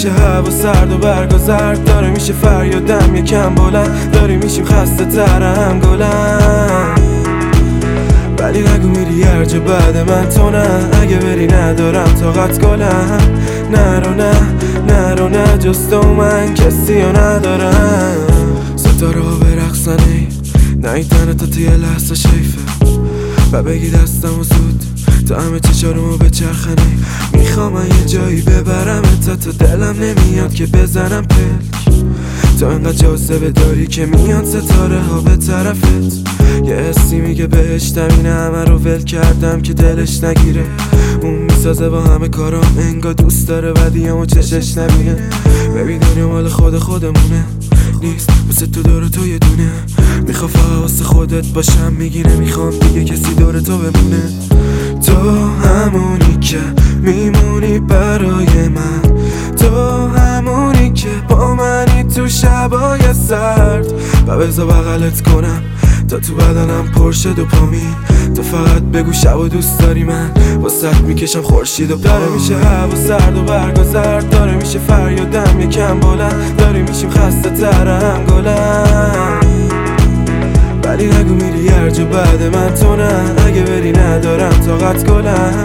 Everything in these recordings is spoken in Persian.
میشه هوا سرد و برگا زرد، داره میشه فریادم یکم بلند، داری میشیم خسته ترم گلم. ولی نگو میری هر جا بعد من تو نه، اگه بری ندارم طاقت گلم. نرو نه جز تو من کسی رو ندارم. ستاره ها برقصن ای نه این تنه تا توی لحظه شیفه و بگی دستم و زود تا همه چشارمو بچرخنه. میخوام یه جایی ببرم تا دلم نمیاد که بزنم پلک. تو انقدر جاذبه داری که میان ستاره ها به طرفت. یه حسی میگه بهشتم اینه همه رو ول کردم که دلش نگیره. اون میسازه با همه کارام انگار دوست داره ودیامو چشش نبینه. ببین دنیا مال خودمونه نیست واسه تو دور تو یه دونه. میخوا فقط واسه خودت باشم میگی نمیخوام دیگه کسی دور تو بمونه. تو همونی که میمونی برای من، تو همونی که با منی تو شبای سرد و بذار بغلت کنم تا تو بدنم پرشه دوپامین. تو فقط بگو شب و دوست داری من واسه میکشم خورشید و داره میشه هوا سرد و برگا زرد، داره میشه فریادم یکم بلند، داری میشیم خسته ترم گلم. ولی نگو میری هر جا بعد من تو نه، اگه بری ندارم طاقت گلم.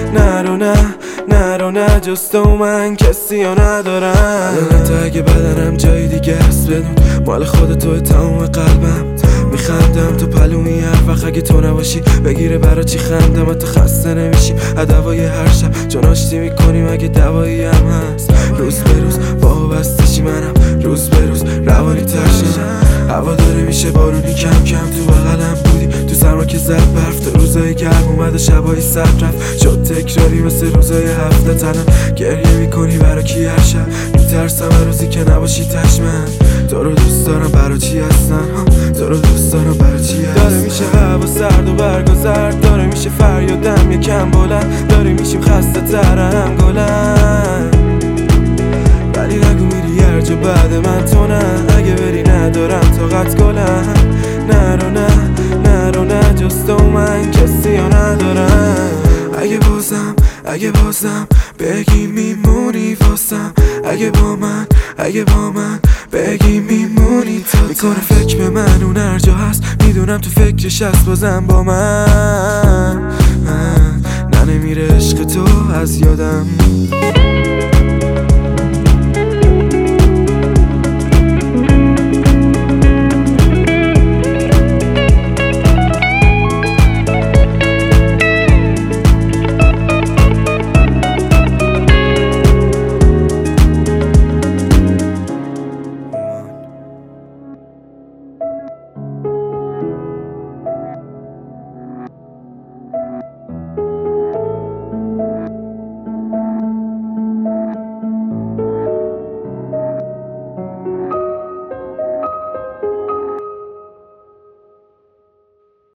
نرو نه جز تو من کسی رو ندارم. تا اگه بدنم جای دیگه است بدون مال خودتو تمام قلبم. میخندم تو پلومی هر وقت اگه تو نباشی بگیره برا چی خندم تو خسته نمیشی دوای هر شب چون آشتی میکنیم اگه دوایی هم هست. روز به روز وابستشی منم روز به روز روانی ترشم. هوا داره میشه بارونی کم کم تو بغلم بودی تو سرما که زد برف. تو روزای گرم اومد و شبای سرد رفت شد تکراری مثل روزای هفته. تنم گریه میکنی برا کی هر شب میترسم هر روزی که نباشی تشمن. تو رو دوست دارم برا چی هستم، تو رو دوست دارم برا چی هستم. داره میشه هوا سرد و برگا زرد، داره میشه فریادم یکم بلند، داری میشیم خسته ترم گلم. ولی نگو میری هر جا بعد من تو نه، اگه بری ندارم طاقت گلم. نرو نه جز تو من کسی رو ندارم. اگه بازم بگی میمونی واسم، اگه با من بگی میمونی تا میکنه فکر به من اون هر جا هست. میدونم تو فکرش هست بازم با من. نه نمیره عشق تو از یادم.